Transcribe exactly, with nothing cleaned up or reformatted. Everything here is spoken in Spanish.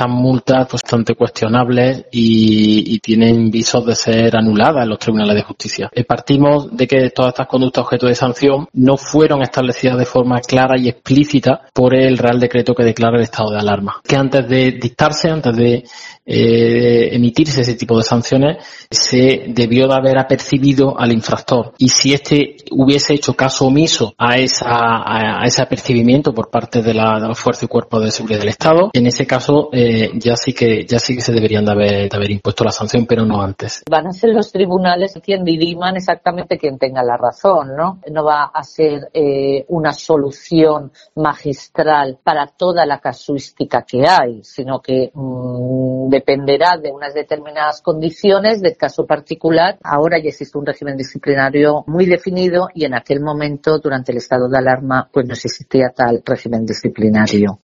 estas multas pues, bastante cuestionables y, y tienen visos de ser anuladas en los tribunales de justicia. Eh, partimos de que todas estas conductas objeto de sanción no fueron establecidas de forma clara y explícita por el Real Decreto que declara el estado de alarma. Que antes de dictarse, antes de eh, emitirse ese tipo de sanciones, se debió de haber apercibido al infractor. Y si éste hubiese hecho caso omiso a esa a, a ese apercibimiento por parte de la, de la Fuerza y Cuerpo de Seguridad del Estado, en ese caso eh, ya sí que ya sí que se deberían de haber, de haber impuesto la sanción, pero no antes. Van a ser los tribunales quien diriman exactamente quien tenga la razón, ¿no? No va a ser eh, una solución magistral para toda la casuística que hay, sino que mmm, dependerá de unas determinadas condiciones del caso particular. Ahora ya existe un régimen disciplinario muy definido y en aquel momento, durante el estado de alarma, pues no existía tal régimen disciplinario.